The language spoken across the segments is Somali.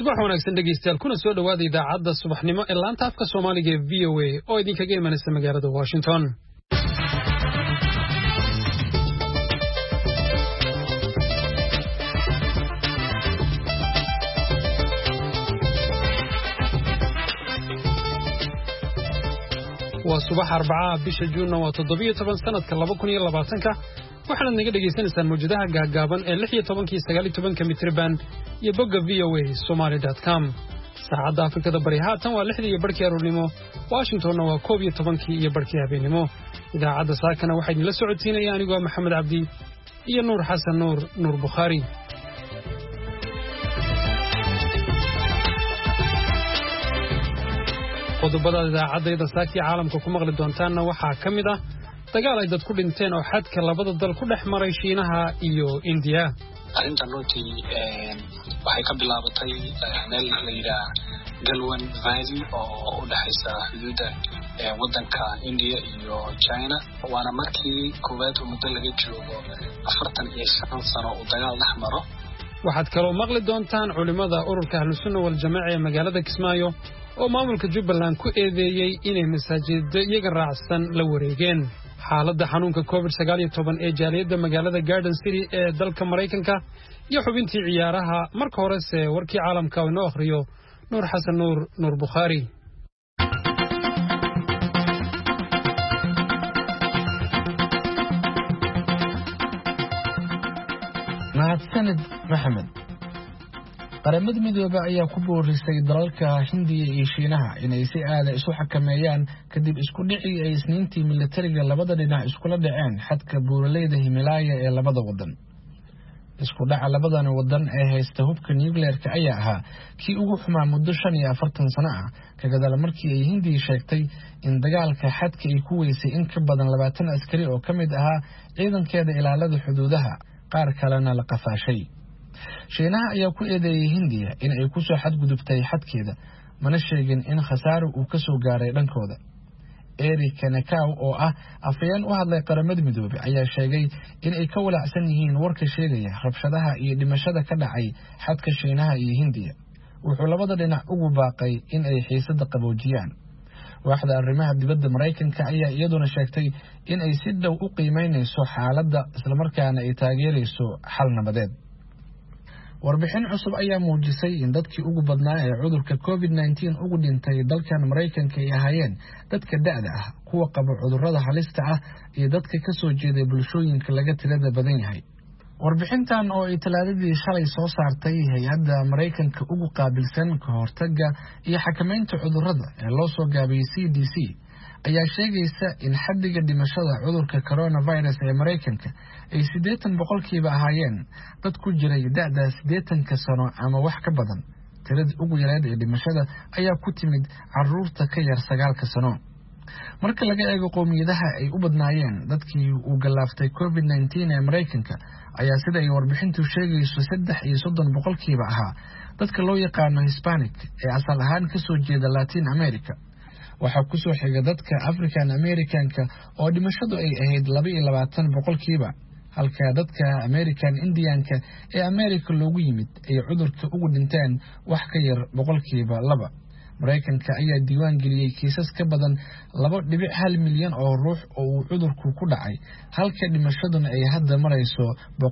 subax wanaagsan dhegeystayaal kuna soo dhawaada idaacadda subaxnimo ee laanta afka Soomaaliga ee VOA oo idinkaga imanaysa magaalada Washington. waa subax Arbacada bisha Juun waa 17 sanadka 2020 waxaad naga dhageysanaysaan muujadaha gaagaaban ee 16 iyo 19 mitrban iyo bogga voasomali.com. saacadda Afrikada Bari haatan waa 6 iyo barkii aroornimo, Washingtonna waa 12 iyo barkii habeenimo. idaacadda saakana waxaa idinla socodsiinaya anigoo Maxamed Cabdi iyo Nuur Xasan Nuur Bukhari. qodobada idaacadda saaki caalamka ku maqli doontaana waxaa ka mid ah dagaal ay dad ku dhinteen oo xadka labada dal ku dhex maray Shiinaha iyo India. arrintan runtii waxay ka bilaabatay meel la yiraahdo Galwan Valley oo u dhaxaysa xuduudda waddanka India iyo China, waana markii koowaad muddo laga joogo 45 sano oo dagaal dhex maro. waxaad kaloo maqli doontaan culimada ururka Ahlusunna wal Jamaa ee magaalada Kismaayo oo maamulka Jubbaland ku eedeeyay inay masaajidda iyaga raacsan la wareegeen. xaaladda xanuunka COVID-19 ee jaaliyadda magaalada Garden City ee dalka Mareykanka iyo xubintii ciyaaraha. marka horese warkii caalamka oo inoo akhriyo Nuur Xasan Nuur Bukhari. mahadsanid Maxamed. qaramada midoobay ayaa ku boorisay dalalka Hindiya iyo Shiinaha inay si aad isu xakameeyaan kadib isku dhicii ay isniintii militariga labada dhinac iskula dhaceen xadka buuraleyda Himalaya ee labada wadan. isku dhaca labadan wadan ee haysta hubka nuclear-ka ayaa ahaa kii ugu xumaa muddo 45 sano ah ka gadaal markii ay Hindiya sheegtay in dagaalka xadka ay ku weysay in ka badan 20 askari oo ka mid ahaa ciidankeeda ilaalada xuduudaha, qaar kalena la qafaashay. Shiinaha ayaa ku eedeeyay Hindiya in ay ku soo xadgudubtay xadkeeda, mana sheegin in khasaaro uu ka soo gaaray dhankooda. Eric Kanekaw oo ah afayeen u hadlay qaramada midoobay ayaa sheegay in ay ka walacsan yihiin warka sheegaya rabshadaha iyo dhimashada ka dhacay xadka Shiinaha iyo Hindiya. wuxuu labada dhinac ugu baaqay in ay xiisada qaboojiyaan. waaxda arrimaha dibadda Mareykanka ayaa iyaduna sheegtay in ay si dhow u qiimeynayso xaaladda isla markaana ay taageerayso xal nabadeed. warbixin cusub ayaa muujisay in dadkii ugu badnaa ee cudurka COVID-19 ugu dhintay dalkan Mareykanka ay ahaayeen dadka da'da ah, kuwa qaba cudurrada halista ah iyo dadka ka soo jeeday bulshooyinka laga tirada badan yahay. warbixintan oo ay talaadadii shalay soo saartay hay'adda Mareykanka ugu qaabilsan ka hortagga iyo xakamaynta cudurrada ee loo soo gaabiyay CDC ayaa sheegaysa in xaddiga dhimashada cudurka coronavirus ee Mareykanka ay 80% ahaayeen dad ku jiray da'da 80 sano ama wax ka badan. tirada ugu yareed ee dhimashada ayaa ku timid carruurta ka yar 9 sano. marka laga eego qowmiyadaha ay u badnaayeen dadkii uu galaaftay COVID-19 ee Mareykanka ayaa sida ay warbixintu sheegayso 33% ahaa dadka loo yaqaan Hispanic ee asal ahaan ka soo jeeda Latin America. waxaa ku soo xiga dadka African Americanka oo dhimashadu ay ahayd 22%, halka dadka American Indianka ee America loogu yimid ay cudurka ugu dhinteen wax ka yar 2%. Mareykanka ayaa diiwaan geliyay kiisas ka badan 2.1 milyan oo ruux oo uu cudurku ku dhacay, halka dhimashaduna ay hadda marayso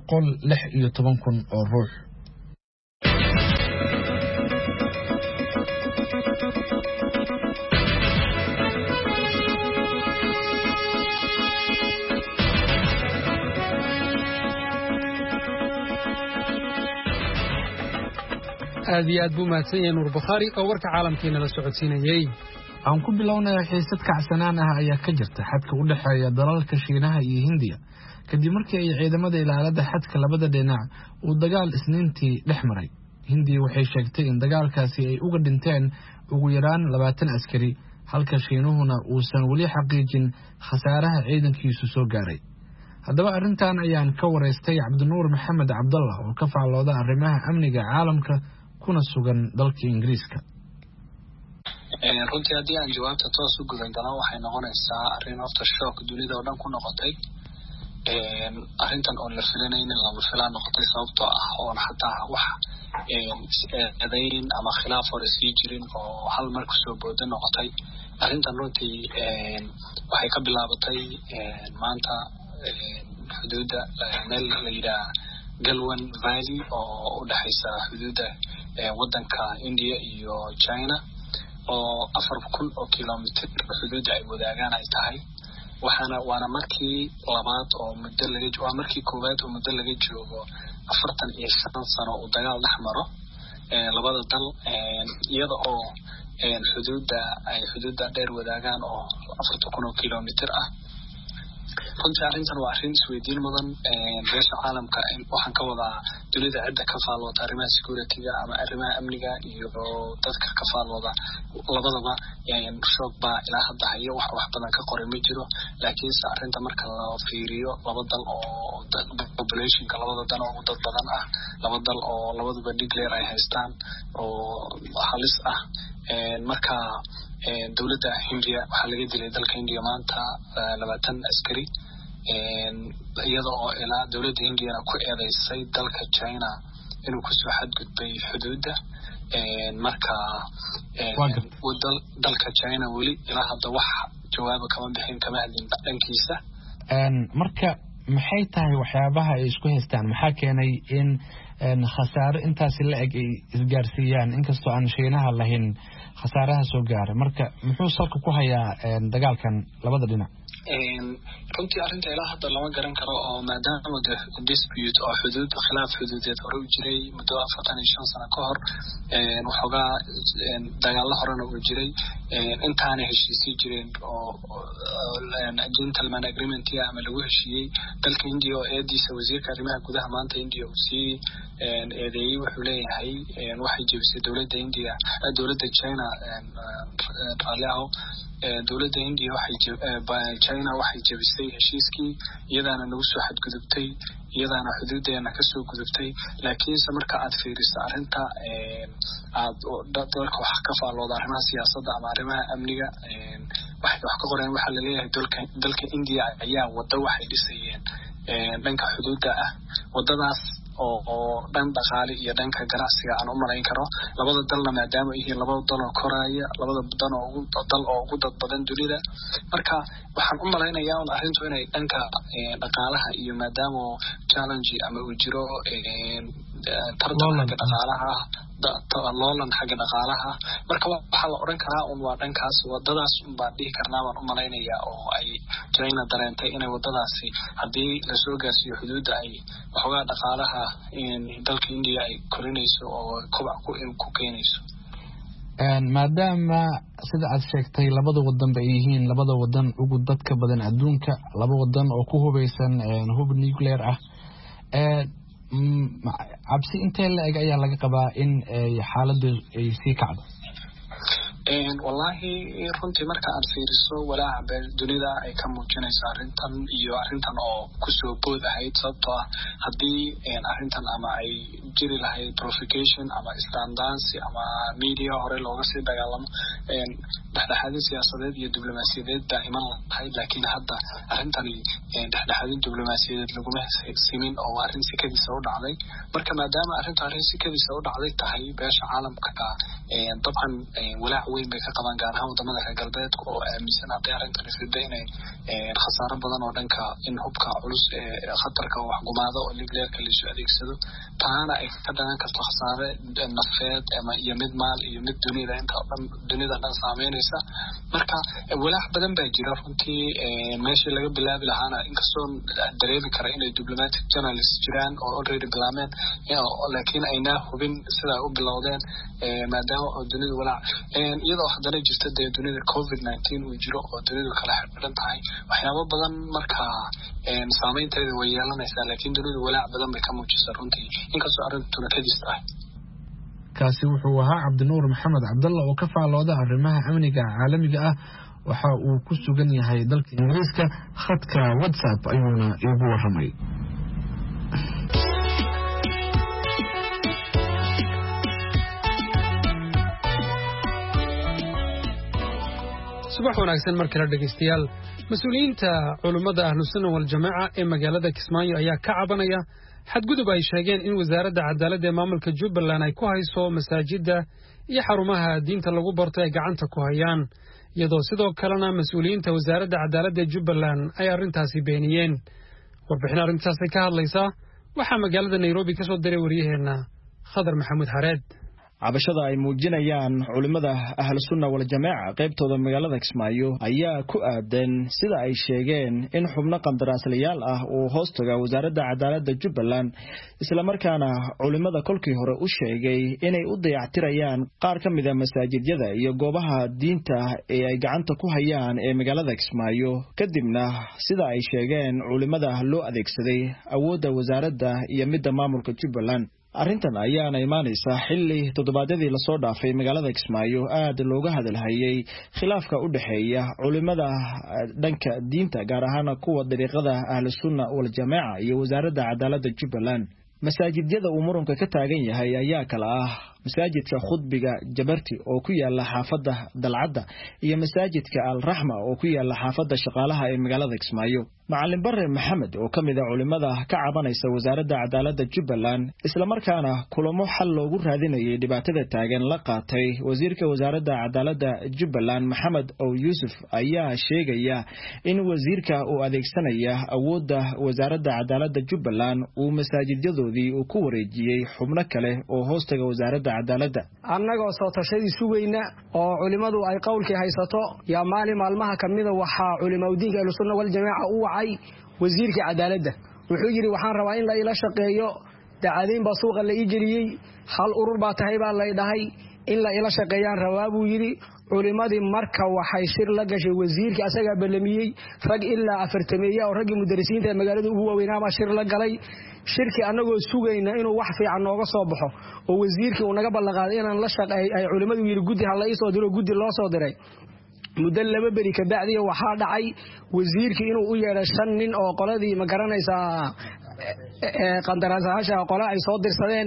116,000 oo ruux. aad iyo aad buu mahadsan yahay Nuur Bukhari oo warka caalamkeena la socodsiinayay. aan ku bilownayaa xiisad kacsanaan ah ayaa ka jirta xadka u dhaxeeya dalalka Shiinaha iyo Hindiya kadib markii ay ciidamada ilaalada xadka labada dhinac uu dagaal isniintii dhex maray. Hindiya waxay sheegtay in dagaalkaasi ay uga dhinteen ugu yaraan 20 askari, halka Shiinuhuna uusan wali xaqiijin khasaaraha ciidankiisu soo gaaray. haddaba arrintan ayaan ka wareystay Cabdinuur Maxamed Cabdallah oo ka faallooda arrimaha amniga caalamka kuna sugan dalka Ingiriiska. runtii haddii aan jawaabta toos u gudan galo waxay noqonaysaa arrin horta shock dunida oo dhan ku noqotay. arrintan oon la filanaynin lama filaan noqotay sababtoo ah oon xataa wax eedayn ama khilaaf hore sii jirin oo hal mar kusoo booda noqotay. arrintan runtii waxay ka bilaabatay maanta xuduudda meel la yidhaha galwan valley oo u dhexaysa xuduudda waddanka India iyo China oo 4,000 oo kilomitir xuduudda ay wadaagaan ay tahay. waana markii labaad oo muddo waa markii koowaad oo muddo laga joogo 45 sano oo dagaal dhex maro labada dal, iyada oo xuduudda dheer wadaagaan oo 4,000 oo kilomitir ah. runtii arrintan waa arrin isweydiin mudan. beesha caalamka waxaan ka wadaa dunida cidda ka faalooda arrimaha security-ga ama arrimaha amniga iyo dadka ka faalooda labadaba shoog baa ilaa hadda hayo wax badan ka qoray ma jiro. laakiinse arrinta marka la fiiriyo laba dal oo populationka labada dal oo dad badan ah, laba dal oo labaduba nuclear ay haystaan oo halis ah. marka dowladda India waxaa laga dilay dalka India maanta 20 askari, iyada oo ilaa dowladda India ku eedeysay dalka China inuu ku soo xadgudbay xuduudda. marka dalka China weli ilaa hadda wax jawaab kama bixin, kama hadlin dhankiisa. marka maxay tahay waxyaabaha ay isku haystaan? maxaa keenay in khasaare intaasi la eg ay isgaarsiiyaan inkastoo aan Shiinaha lahayn khasaaraha soo gaaray? marka muxuu salka ku hayaa dagaalkan labada dhinac? runtii arrinta ilaa hadda lama garan karo oo maadaama dispute oo khilaaf xuduudeed hore u jiray muddo 45 sano ka hor, waxoogaa dagaalo horena uu jiray, intaana heshiisii jireen oo gentleman agreement ama lagu heshiiyey. dalka India oo eediisa wasiirka arrimaha gudaha maanta India uu sii eedeeyey wuxuu leeyahay waxay jebisay dowladda China dowladda India China waxay jebisay heshiiskii, iyadaana nagu soo xadgudubtay, iyadaana xuduudeena kasoo gudubtay. laakiinse marka aad fiiriso arrinta aad dalka wax ka faalooda arrimaha siyaasadda ama arrimaha amniga, waxay wax ka qoreen waxaa laleeyahay dalka India ayaa wada waxay dhisayeen dhanka xuduudda ah. wadadaas oo dhan dhaqaale iyo dhanka ganacsiga aan u malayn karo. labada dalna maadaama yihiin labada dal oo koraya, labada dal oo ugu dad badan dunida, marka waxaan u malaynayaa un arrintu inay dhanka dhaqaalaha iyo maadaama challenge ama uu jiro tartan xagga dhaqaalaha, loolan xagga dhaqaalaha, marka waxaa la oran karaa un waa dhankaas. wadadaas un baan dhihi karnaa baan u malaynayaa oo ay China dareentay inay wadadaasi haddii lasoo gaarsiiyo xuduudda ay waxoogaa dhaqaalaha dalka India ay korinayso oo kobac ku keenayso. maadaama sida aad sheegtay labada wadan ay yihiin labada wadan ugu dadka badan adduunka, laba wadan oo ku hubeysan hub nuclear ah, cabsi intee la eg ayaa laga qabaa in xaaladdu ay sii kacdo? wallahi runtii marka aad fiiriso walaaca dunida ay ka muujinayso arrintan oo kusoo bood ahayd, sababtoo ah haddii arrintan ama ay jiri lahayd provocation ama istaandaansi ama media hore looga sii dagaalamo, dhexdhexaadin siyaasadeed iyo diblomaasiyadeed baa iman lahayd. laakiin hadda arrintani dhexdhexaadin diblomaasiyadeed laguma simin oo arrin sikadiisa u dhacday. marka maadaama arrin sikadiisa u dhacday tahay, beesha caalamka dabcan walaac weyn bay ka qabaan, gaar ahaan wadamada reer galbeedka oo aaminsan hadday arrintan isida inay khasaaro badan oo dhanka in hubka culus ee khatarka oo waxgumaado oo nuclearka laisu adeegsado, taana ay ka dhalan karto khasaare nafeed iyo mid maal iyo mid dunida dhan saameynaysa. marka walaac badan baa jira runtii. meeshii laga bilaabi lahaana inkastoo dareemi kara inay diplomatic journalists jiraan oo already bilaabeen, laakiin aynaa hubin sida ay u bilowdeen maadaama oo dunidu walaac iyadoo haddana jirta dee dunida COVID-19 uu jiro oo dunidu kala xidhan tahay. waxyaabo badan marka saameynteeda way yeelanaysaa, laakiin dunidu walaac badan bay ka muujisa runtii, inkastoo arrintuna kadis tahay. kaasi wuxuu ahaa Cabdinuur Maxamed Cabdalla oo ka faalooda arrimaha amniga caalamiga ah. waxa uu ku sugan yahay dalka Ingiriiska, khadka WhatsApp ayuuna igu waramay. subax wanaagsan markale dhegeystayaal. mas-uuliyiinta culummada ahlusunna waljamaaca ee magaalada Kismaayo ayaa ka cabanaya xadgudub ay sheegeen in wasaaradda cadaaladda ee maamulka Jubbaland ay ku hayso masaajidda iyo xarumaha diinta lagu barto ay gacanta ku hayaan iyadoo sidoo kalena mas-uuliyiinta wasaaradda cadaaladda ee Jubbaland ay arrintaasi beeniyeen warbixin arrintaasi ka hadlaysa waxaa magaalada Nairobi ka soo diray wariyaheena Khadar Maxamuud Hareed cabashada ay muujinayaan culimada ahlusunna wal jamaaca qaybtooda magaalada Kismaayo ayaa ku aadan sida ay sheegeen in xubno qandaraaslayaal ah oo hoostaga wasaaradda cadaaladda Jubbaland isla markaana culimada kolkii hore u sheegay inay u dayactirayaan qaar ka mid ah masaajidyada iyo goobaha diinta ee ay gacanta ku hayaan ee magaalada Kismaayo kadibna sida ay sheegeen culimada loo adeegsaday awoodda wasaaradda iyo midda maamulka Jubbaland arrintan ayaana imaanaysa xilli toddobaadyadii la soo dhaafay magaalada Kismaayo aad looga hadalhayay khilaafka u dhaxeeya culimada dhanka diinta gaar ahaan kuwa dariiqada ahlusunna wal jamaaca iyo wasaaradda cadaaladda Jubbaland masaajidyada uu muranka ka taagan yahay ayaa kala ah masaajidka khudbiga Jabarti oo ku yaala xaafadda Dalcadda iyo masaajidka Al-Rahma oo ku yaala xaafadda Shaqaalaha ee magaalada Kismaayo Macallin Barre Maxamed oo kamid ah culimada ka cabanaysa wasaaradda cadaaladda Jubbaland isla markaana kulamo xal loogu raadinayay dhibaatada taagan la qaatay wasiirka wasaaradda cadaaladda Jubbaland Maxamed oo Yusuf ayaa sheegaya in wasiirka uu adeegsanaya awoodda wasaaradda cadaaladda Jubbaland uu masaajidadoodii uu ku wareejiyay xubno kale oo hoostaga wasaaradda cadaaladda annagoo soo tashadii sugayna oo culimadu ay qowlkii haysato yaa maalmaha kamida waxa culimada diinka ahlusunna wal jamaaca u wacay wasiirka cadaaladda wuxuu yiri waxaan rabaa in la ila shaqeeyo dacadayn baa suuqa la igeliyay hal urur baa tahay baa la dhahay in la ila shaqeeyaan rabaa buu yiri culimadii marka waxay shir la gashay wasiirka asaga ballamiyay rag ilaa 40 oo rag mudarrisiinta ee magaalada ugu waaweynaa shir la galay shirki anagoo sugayna inuu wax fiican nooga soo baxo oo wasiirkii uu naga ballanqaaday inaan la shaqeey ay culimadu yiri gudi hal la isoo diro gudi loo soo diray muddo laba bari ka bacdi waxa dhacay wasiirkii inuu u yeeray 5 nin oo qoladii ma garanaysaa qandaraasayaasha qola ay soo dirsadeen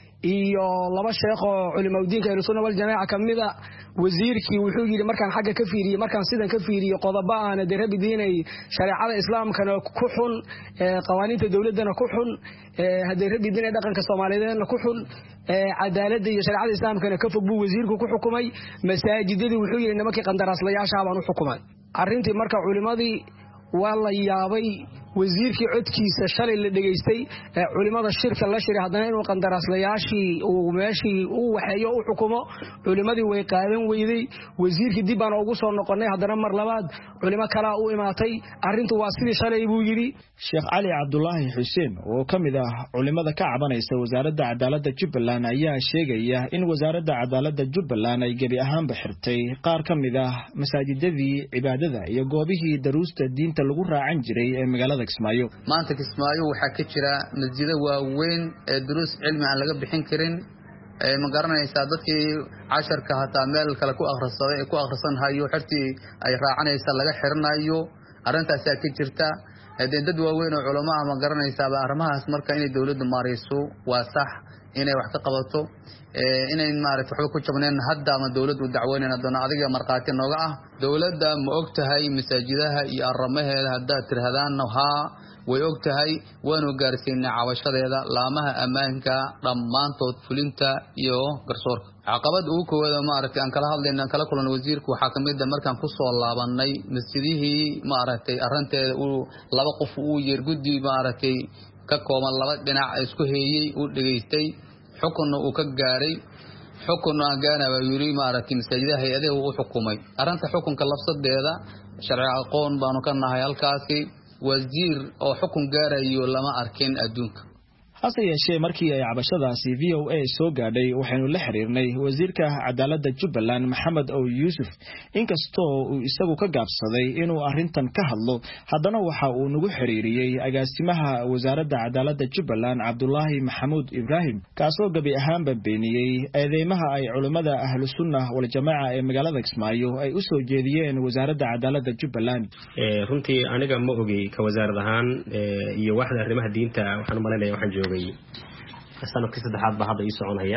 iyo laba sheekh oo culimada diinka ahlusunna wal jamaaca kamida wasiirkii wuxuu yiri markaan xagga ka fiiriyay markaan sidan ka fiiriyay qodobo aan darabi diinay shariicada islaamkana ku xun qawaaniinta dawladana ku xun haday rabi diinay dhaqanka Soomaaliyeedna ku xun cadaaladda iyo shariicada islaamkana ka fog buu wasiirku ku xukumay masaajidada wuxuu yiri nimankii qandaraaslayaasha baan u xukumay arrintii marka culimadii waa la yaabay wasiirkii codkiisa shalay la dhageystay culimada shirka la shiray hadana inuu qandaraaslayaashii uu meeshii uu waxeeyo u xukumo culimadii way qaadan weyday wasiirkii dib baan ugu soo noqonay hadana mar labaad culimo kala u imaatay arrintu waa sidii shalay buu yiri Sheekh Ali Abdullahi Xuseen oo kamid ah culimada ka cabanaysa wasaaradda cadaaladda Jubbaland ayaa sheegaya in wasaaradda cadaaladda Jubbaland ay gabi ahaan bixirtay qaar kamid ah masaajidadii cibaadada iyo goobihii daruusta diinta lagu raacan jiray ee magaalada Kismaayo maanta Kismaayo waxa ka jira masjidada waaweyn ee duruus cilmi aan laga bixin karin ma garanaysaa dadkii casharka hataa meel kale ku akhrisan hayo xirtii ay raacanaysa laga xirnayo arintaas ka jirta dad waaweyn oo culimo ma garanaysaa arrimahaas marka inay dawladdu maareyso waa sax inay wax ka qabato inay maaragtay waxba ku jabneen hadda ama dawladdu dacweynayna doona adiga marqaati nooga ah dawladda ma ogtahay masaajidaha iyo aramaheeda hadda tirhadaan way ogtahay waanu gaarsiinay cabashadeeda laamaha ammaanka dhamaantood fulinta iyo garsoorka caqabad ugu koowaad maaragtay aan kala hadlayna kala kulan wasiirku waxa kamid ah markaan ku soo laabanay masjidihii maaragtay arinteeda uu laba qof uu yeer gudi maaragtay ka kooban laba dhinac isku heeyay uu dhageystay xukunna uu ka gaaray xukunna gaana yiri maaragtay masaajidaha hay'adaha uu xukumay arrinta xukunka lafsadeeda sharci aqoon baanu ka nahay halkaasi wasiir oo xukun gaarayo lama arkin adduunka hase yeeshee markii ay cabashadaasi VOA soo gaadhay waxaanu la xiriirnay wasiirka cadaaladda Jubbaland Maxamed oo Yusuf inkastoo uu isagu ka gaabsaday inuu arrintan ka hadlo haddana waxa uu nagu xiriiriyay agaasimaha wasaaradda cadaaladda Jubbaland Cabdullaahi Maxamuud Ibrahim kaasoo gabi ahaan beeniyay eedeymaha ay culimada ahlusunna wal jamaaca ee magaalada Kismaayo ay u soo jeediyeen wasaaradda cadaaladda Jubbaland runtii aniga ma ogi ka wasaarad ahaan iyo waaxda arrimaha diinta waxaan maleynayaa waxaan joogay sanadkii saddexaad baa hadda ii soconaya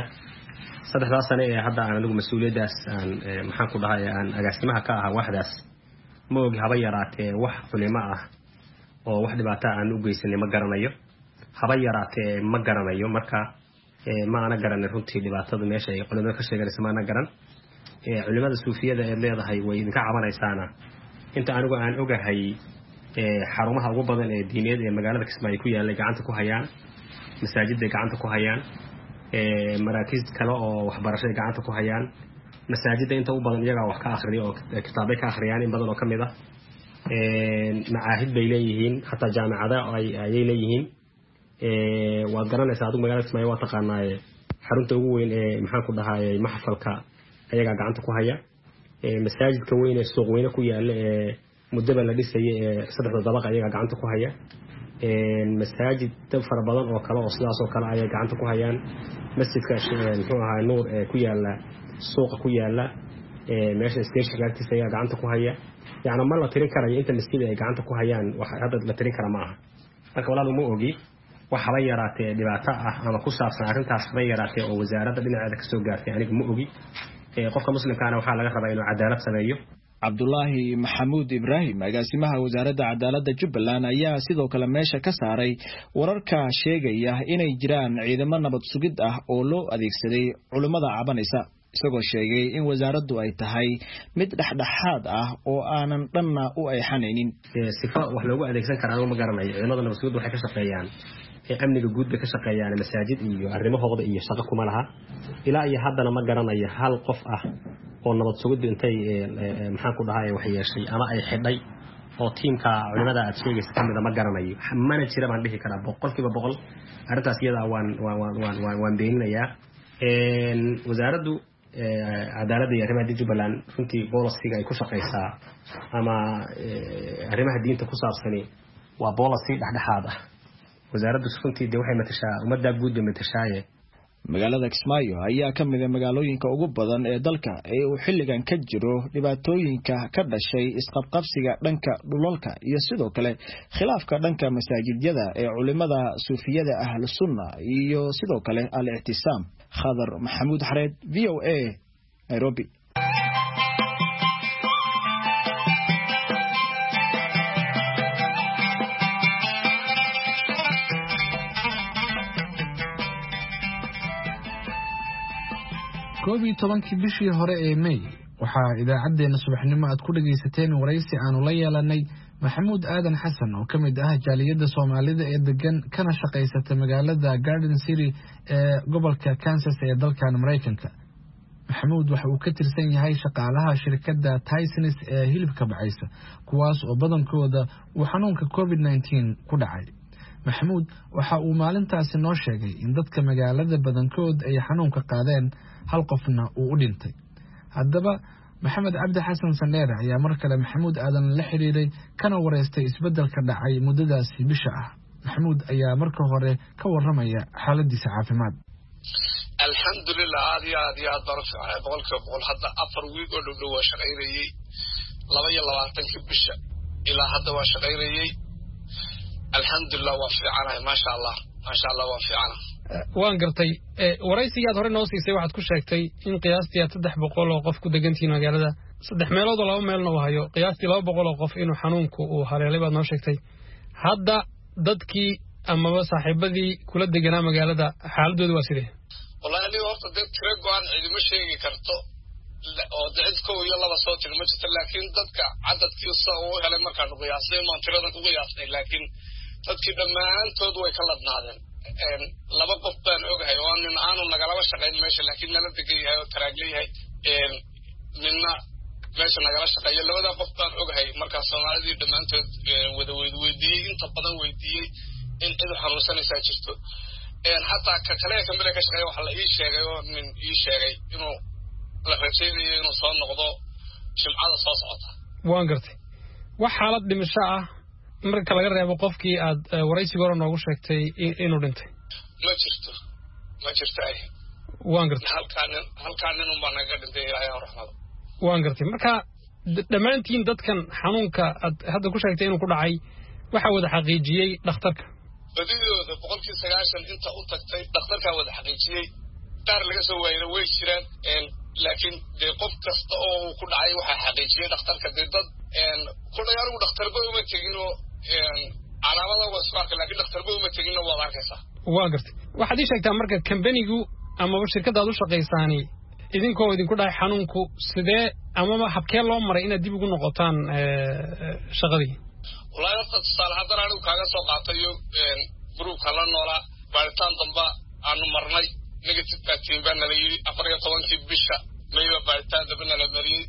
saddexdaas sano ee hadda aan anigu mas'uuliyadaas aan maxaan ku dhahay aan agaasimaha ka ahaa waaxdaas ma ogi haba yaraatee wax culimo ah oo wax dhibaato aan u geysanay ma garanayo haba yaraatee ma garanayo marka ma ana garanay runtii dhibaatada meesha ay culimada ka sheeganaysa ma ana garan culimada suufiyada ee leedahay way idinka cabanaysaana inta anigu aan ogahay xarumaha ugu badan ee diineed ee magaalada Kismaayo ku yaala gacanta ku hayaan masaajid ay gacanta ku hayaan maraakiis kale oo waxbarasho ay gacanta ku hayaan masaajidda inta u badan iyaga wax ka akhriyo oo kitaabay ka akhriyaan in badan oo kamid ah macaahid bay leeyihiin hatta jaamacada ay leeyihiin waad garanaysaa adigu magaalada Kismaayo waa taqaanaa xarunta ugu weyn ee maxaan ku dhahaayay maxfalka ayaga gacanta ku haya masaajidka weyn ee suuq weyn ku yaala ee muddo la dhisay ee saddex dabaq ayaga gacanta ku haya masaajid fara badan oo kale oo sidaas oo kale ay gacanta ku hayaan masjidka muxuu ahaa nuur ee ku yaala suuqa ku yaala meesha station gaartiisa ay gacanta ku haya yaani ma la tirin karayo inta masjid ay gacanta ku hayaan wax hadda la tirin kara ma aha marka walaal ma ogi wax haba yaraatee dhibaato ah ama ku saabsan arrintaas haba yaraatee oo wasaaradda dhinaceeda ka soo gaartay aniga ma ogi qofka muslimkaana waxa laga rabaa inuu cadaalad sameeyo Cabdullaahi Maxamuud Ibraahim agaasimaha wasaaradda cadaaladda Jubbaland ayaa sidoo kale meesha ka saaray wararka sheegaya inay jiraan ciidamo nabad sugid ah oo loo adeegsaday culimada cabanaysa isagoo sheegay in wasaaraddu ay tahay mid dhexdhexaad ah oo aanan dhanna u ayxanaynin sifa wax loogu adeegsan karaa ma garanayo ciidamada nabad sugid waxay ka shaqeeyaan amniga guud bay ka shaqeeyaan masaajid iyo arrimahooda iyo shaqo kuma laha ilaa iyo haddana ma garanayo hal qof ah oo nabad sugid intay maxaan ku dhahay wax yeeshay ama ay xidhay oo tiimka culimada aad sheegaysa kamida ma garanayo mana jira baan dhihi karaa 100% arrintaas iyada waan beeninayaa wasaaraddu cadaaladda iyo arrimaha Jubbaland runtii policy ay ku shaqeysaa ama arrimaha diinta ku saabsani waa policy dhexdhexaad ah wasaaraddu runtii waxay matashaa ummadda guud bay matashaaye magaalada Kismaayo ayaa ka mid ah magaalooyinka ugu badan ee dalka ee uu xilligan ka jiro dhibaatooyinka ka dhashay isqabqabsiga dhanka dhulalka iyo sidoo kale khilaafka dhanka masaajidyada ee culimada suufiyada ahlus sunna iyo sidoo kale al-ihtisaam Khadar Maxamuud Xareed VOA Nairobi koobii 10 bishii hore ee May waxaa idaacadeena subaxnimo aad ku dhageysateen waraysi aanu la yeelanay Maxamuud Aadan Xasan oo kamid ah jaaliyada Soomaalida ee degan kana shaqeysata magaalada Garden City ee gobolka Kansas ee dalka Mareykanka Maxamuud waxa uu ka tirsan yahay shaqaalaha shirkadda Tysons ee hilibka bacaysa kuwaas oo badankooda uu xanuunka COVID-19 ku dhacay Maxamuud waxa uu maalintaasi noo sheegay in dadka magaalada badankood ay xanuunka qaadeen hal qofna uu u dhintay haddaba Maxamed Cabdi Xasan Sandheer ayaa mar kale Maxamuud Aadan la xiriiray kana wareystay isbedelka dhacay muddadaasi bisha ah Maxamuud ayaa marka hore ka waramaya xaaladiisa caafimaad alxamdulillah aad barafaa boqolkiiba hadda 4 wiig oo dhow waa shaqaynayay 22 bisha ilaa hadda waa shaqaynayay alxamdulillah waa fiicanahay ma sha Allah waa fiicanahay waan gartay waraysigaad hore noo siisay waxaad ku sheegtay in qiyaastii 300 oo qof ku degantiin magaalada 3 meelood oo 2 meelna uu hayo qiyaastii 200 oo qof inuu xanuunku uu haleelay baad noo sheegtay hadda dadkii ama saaxiibadii kula deganaa magaalada xaaladoodu waa sidee wallahi horta dad tiro go'an cidima sheegi karto oo dad koow iyo laba soo tirma jirta laakiin dadka cadadkii soo uu helay markaan qiyaasay ma tirada ku qiyaasay laakiin dadkii dhammaantood way ka ladnaadeen laba qof baan ogahay oo nin aanu nagala shaqeyn meesha laakiin nala degayahay oo taraagleeyahay minna meesha nagala shaqeeyo labada qof baan ogahay marka Soomaalidii dhammaantood wada weydiiyay inta badan weydiiyay in cid xanuunsanaysa jirto hatta ka kale kamida ka shaqeeyo waxa la ii sheegay oo nin ii sheegay inuu la rajaynayo inuu soo noqdo shilcada soo socota waan gartay wax xaalad dhimasho ah marka laga reebo qofkii aad waraysiga hore noogu sheegtay inuu dhintay ma jirto ay waan gartay halkaan nin baa naga dhintay Ilaahay raxmado waan gartay marka dhamaantiin dadkan xanuunka aad hadda ku sheegtay inuu ku dhacay waxa wada xaqiijiyay dhakhtarka badidooda 190 inta u tagtay dhakhtarka wada xaqiijiyay qaar laga soo waayay way jiraan laakiin dee qof kasta oo ku dhacay waxaa xaqiijiyay dhakhtarka dee dad kulay anigu dhakhtarba uma teginoo calaamada waa isku arka laakiin dhakhtarba uma teginna waad arkaysaa waa gartay waxaad ii sheegtaa marka kambanigu amaba shirkadda aad u shaqaysaani idinkoo idinku dhahay xanuunku sidee amaba habkee loo maray inaad dib ugu noqotaan shaqadii wallaahi horta tusaale haddana anigu kaaga soo qaatayo gruubka la noolaa baaritaan damba aanu marnay negative baatiin baa nala yidhi 14 bisha mayba baaritaan damba nala mariyey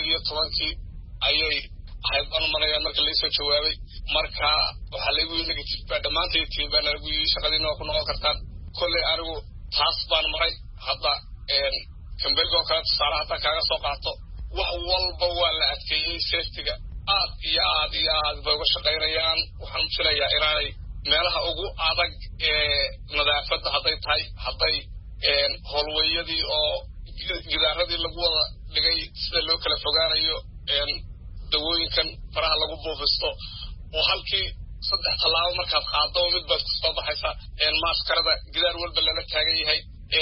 18 ayay ahayd baan marayaan marka laysoo jawaabay marka waxaa lagu yidhi negative baa dhammaantay tiin baa nalagu yidhi shaqadiina waa ku noqon kartaan kolley anigu taas baan maray hadda kambergoo kale tusaale haddaan kaaga soo qaato wax walba waa la adkeeyey safetyga aad iyo aad iyo aad bay uga shaqaynayaan waxaan filayaa inaanay meelaha ugu adag nadaafadda hadday tahay hadday howlweyadii oo gidaaradii lagu wada dhigay sida loo kala fogaanayo dawooyinkan faraha lagu buufisto oo halkii 3 tallaabo markaad qaado mid baad ku soo baxaysaa maaskarada gidaar walba lala taagan yahay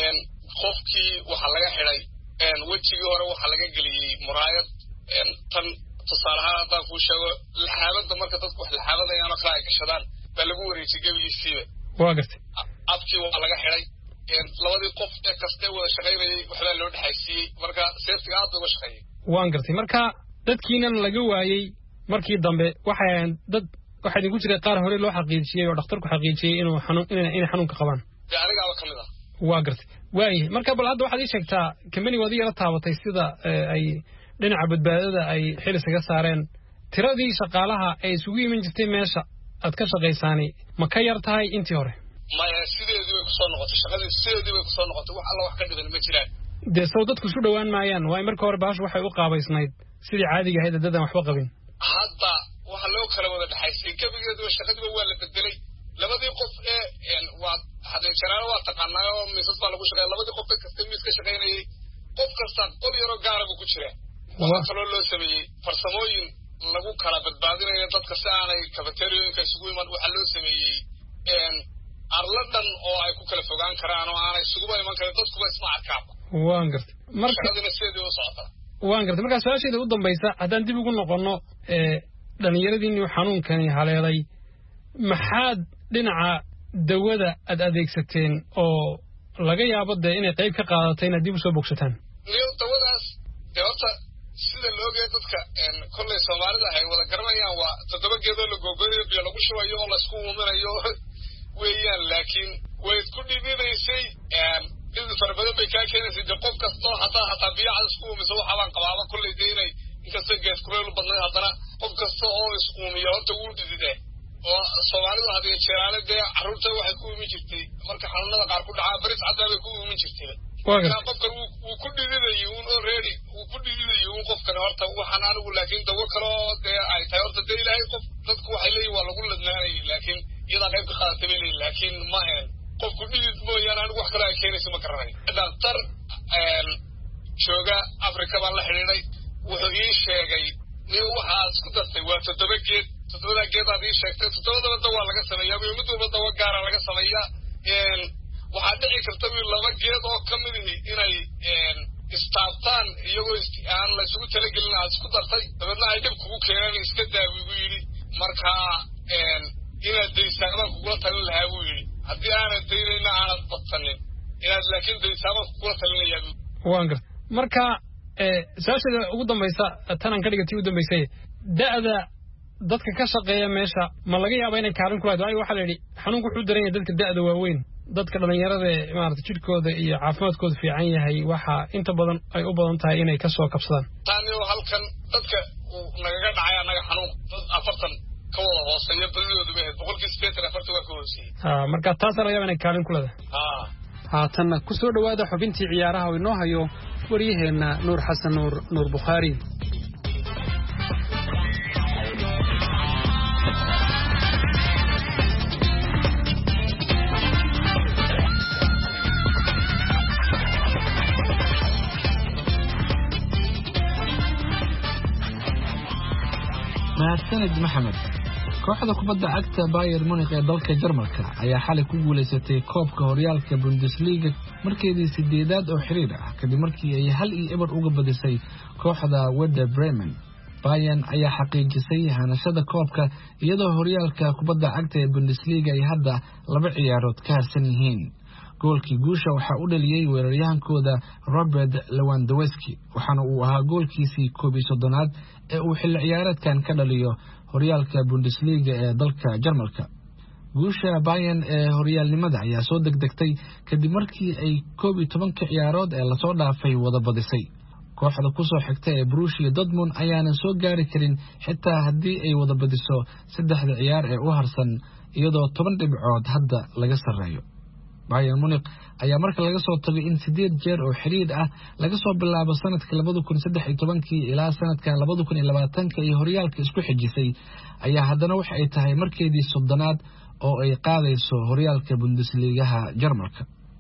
qofkii waxaa laga xidhay wejigii hore waxaa laga geliyey muraayad tan tusaalahaan haddaan kuu sheego laxaabadda marka dadku wax laxaabadayaan oo kale ay gashadaan baa lagu wareejiyey gebigiisiiba waa gartay afkii waa laga xidhay labadii qof ee kastee wada shaqaynayay waxbaa loo dhexaysiiyey marka seeftiga aad bay uga shaqeeyey waan gartay marka dadkiinan laga waayey markii dambe waxay dad waxaa idinku jiray qaar hore loo xaqiijiyey oo dhakhtarku xaqiijiyey inay xanuunka qabaan dee anigaaba ka mid ah waa gartay waayahay marka bal hadda waxaad ii sheegtaa kambani waad yara taabatay sida ay dhinaca badbaadada ay xil isaga saareen tiradii shaqaalaha ay isugu iman jirtay meesha aad ka shaqaysaani ma ka yar tahay intii hore maya sideedii way kusoo noqotay shaqadii sideedii way kusoo noqotay wax alla wax ka dhiban ma jiraan dee sow dadku isu dhowaan maayaan waayo marka hore baashu waxay u qaabaysnayd sidii caadiga ahayd dadaan waxba qabin hadda waxa loo kala wada dhexaysay gebigeeduba shaqadiiba waa la bedelay labadii qof waa hadeejanaana waa taqaanaa oo miisas baa lagu shaqeeya labadii qof kasta miis ka shaqaynayay qof kasta qol yaroo gaara buu ku jira waxaa kaloo loo sameeyey farsamooyin lagu kala badbaadinayo dadka si aanay kabateriyooyinka isugu iman waxaa loo sameeyey arladan oo ay ku kala fogaan karaan oo aanay isuguba iman karin dadkuba isma arkaanba waan gartay shaqadina sideedii u socotaa waan gartay markaa su-aasheeda u dambaysa haddaan dib ugu noqonno dhallinyaradiinii xanuunkani haleelay maxaad dhinaca dawada aad adeegsateen oo laga yaabo dee inay qayb ka qaadatay inaad dib u soo bogsataan niyo dawadaas dee horta sida loogeey dadka kolley soomaalida ay wada garanayaan waa 7 geedoo la googoynayo biyo lagu shubayo oo laysku uuminayo weeyaan laakiin way isku dhibinaysay dhib farabadan bay kaa keenaysay dee qof kastoo hataa biyacad isku uumiso waxaabaan qabaaba kolley dee inay inkastoo geed kureel u badnayd haddana qof kasta oo is-uumiya horta wuu dhididee oo soomaalidu hadiyo jeeraale dee carruurta waxay ku uumin jirtay marka xanuunada qaar ku dhacaa baris caddaa bay ku uumin jirtay qofkan wuu ku dhididayay uun already wuu ku dhididayay uun qofkan horta waxaan anigu laakiin dawo kale oo dee ay tahay horta dee ilaahay qof dadku waxay leeyihin waa lagu ladnaanayay laakiin iyadaa qayb ka qaadatay bay leeyihin laakiin ma qofku dhidid mooyaane anigu wax kale ay keenaysa ma garanayo dhakhtar jooga afrika baan la xidhiidhay wuxuu ii sheegay nin waxaad isku dartay waa 7 geed 7 geedaad ii sheegtay 7 dawa laga sameeyaa mid walba dawa gaara laga sameeyaa waxaa dhici karta 2 geed oo ka mid inay istaabtaan iyagoo aan la isugu talagelin aad isku dartay dabeedna ay dhib kugu keenaan iska daa buu yidhi marka inaad daysaamaan kugula talin lahaa buu yidhi haddii aanad daynayna aanad badsanin inaad laakiin daysaamaan kugula talinayaa buu waan garta marka su-aasheeda ugu dambaysa tanaan ka dhigatay u dambaysay da'da dadka ka shaqeeya meesha ma laga yaaba inay kaalin ku lahayd waayo waxaa la yidhi xanuunku wuxuu daran yahay dadka da'da waaweyn dadka dhallinyarada ee maarata jidhkooda iyo caafimaadkooda fiican yahay waxaa inta badan ay u badan tahay inay ka soo kabsadaan taanioo halkan dadka uu nagaga dhacay annaga xanuun dad 40 ka wada hooseeya badidoodu bay ahayd 40 waa ka hooseeyey marka taasaa laga yaaba inay kaalin ku leedahay haatanna ku soo dhowaada xubintii ciyaaraha oo inoo hayo waryaheenna nuur xasan nuur bukhaari mahadsanid maxamed kooxda kubadda cagta Bayern Munich ee dalka Jarmalka ayaa xalay ku guuleysatay koobka horyaalka Bundesliga markeedii 8aad oo xiriir ah kadib markii ay 1-0 uga badisay kooxda Werder Bremen. Bayern ayaa xaqiijisay hanashada koobka iyadoo horyaalka kubadda cagta ee Bundesliga ay hadda 2 ciyaarood ka harsan yihiin. goolkii guusha waxa uu dhaliyay weeraryahankooda Robert Lewandowski waxaana uu ahaa goolkiisii 13aad ee uu xilli ciyaareedkan ka dhaliyo horyaalka Bundesliga ee dalka Jarmalka. guusha Bayern ee horyaalnimada ayaa soo degdegtay kadib markii ay 12 ciyaarood ee la soo dhaafay wada badisay. kooxda ku soo xigta ee Borussia Dortmund ayaana soo gaari karin xitaa haddii ay wada badiso 3 ciyaar ee u harsan iyadoo 10 dhibcood hadda laga sareeyo. Bayern Munich ayaa marka laga soo tagay in 8 jeer oo xiriir ah laga soo bilaabo sanadka 2013 ilaa sanadka 2020 ay horyaalka isku xijisay ayaa haddana waxa ay tahay markeedii 30aad oo ay qaadayso horyaalka Bundesliga Jarmalka.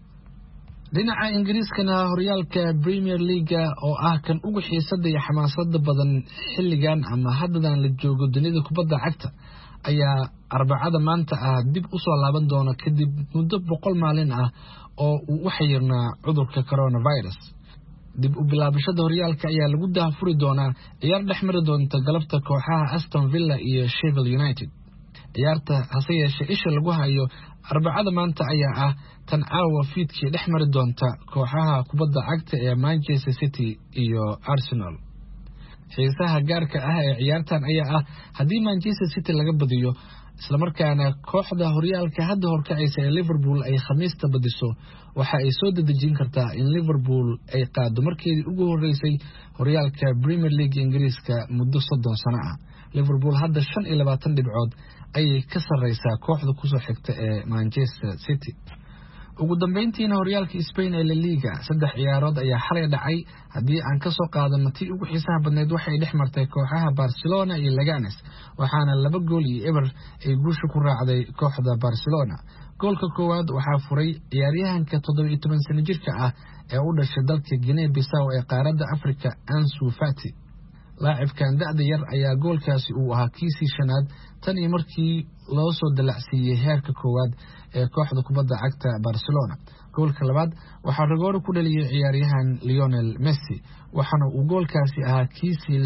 dhinaca Ingiriiskana horyaalka Premier League oo ah kan ugu xiisadda iyo xamaasadda badan xilligan ama haddan la joogo dunida kubadda cagta ayaa Arbacada maanta ah dib u soo laaban doona kadib muddo 100 maalin ah oo uu u xayirnaa cudurka coronavirus. dib u bilaabashada horyaalka ayaa lagu daahfuri doonaa ciyaar dhexmari doonta galabta kooxaha Aston Villa iyo Sheffield United. ciyaarta hase yeeshee isha lagu hayo Arbacada maanta ayaa ah tan caawa fiidkii dhexmari doonta kooxaha kubadda cagta ee Manchester City iyo Arsenal. xiisaha gaarka ah ee ciyaartan ayaa ah haddii Manchester City laga badiyo isla markaana kooxda horyaalka hadda horkacaysa ee Liverpool ay Khamiista badiso waxa ay soo dedejin kartaa in Liverpool ay qaado markeedii ugu horeysay horyaalka Premier League Ingiriiska muddo 30 sano ah. Liverpool hadda 25 dhibcood ayay ka sareysaa kooxda ku soo xigta ee Manchester City. ugu dambeyntiina horyaalka Spain ee La Liga 3 ciyaarood ayaa xalay dhacay haddii aan ka soo qaadano tii ugu xiisaha badneed waxay dhexmartay kooxaha Barcelona iyo Leganes waxaana 2-0 ay guusha ku raacday kooxda Barcelona. goolka koowaad waxaa furay ciyaaryahanka 17 sano jirka ah ee u dhashay dalka Guinea Bissau ee qaaradda Afrika Ansu Fati. laacibkan da'da yar ayaa goolkaasi uu ahaa kiisii 5aad tan iyo markii loo soo dalacsiiyay heerka koowaad ee kooxda kubadda cagta Barcelona. goolka labaad waxaa rigoor ku dhaliyay ciyaaryahan Lionel Messi waxaana uu goolkaasi ahaa kiisii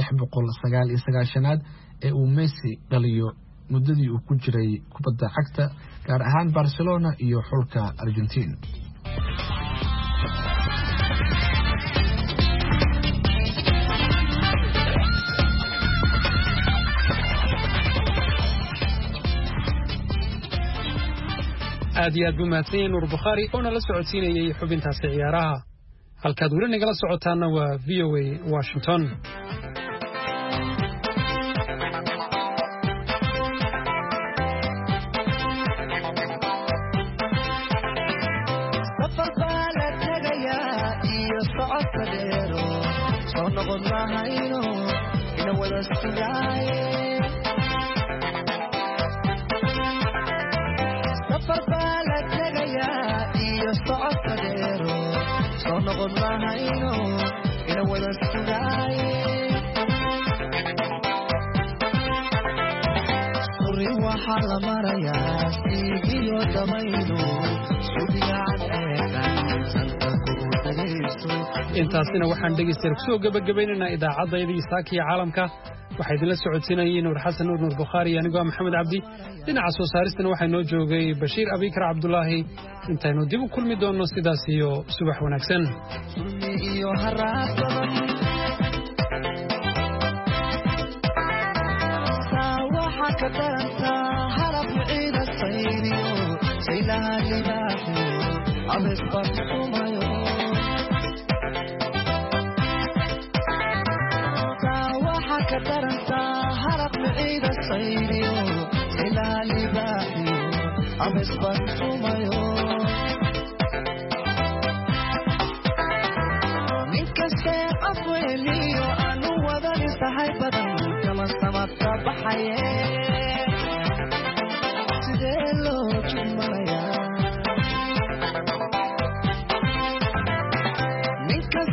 699aad ee uu Messi dhaliyo muddadii uu ku jiray kubadda cagta gaar ahaan Barcelona iyo xulka Argentina. aad iyo aad buu mahadsanyahay Nuur Bukhaari oo nala socodsiinayay xubintaasi ciyaaraha. halkaad weli nagala socotaana waa VOA Washington. intaasina waxaan dhegeystayaal ku soo gabagabaynaynaa idaacaddaydii saakiya caalamka waxaa idinla socodsiinayay Nuur Xasan Nuur Bukhaari anigoo Maxamed Cabdi dhinaca soo saaristana waxaa noo joogay Bashiir Abikar Cabdullaahi intaynu dib u kulmi doonno sidaas iyo subax wanaagsan.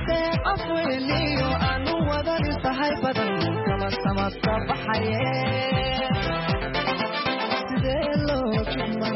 Badan kama samata baxaye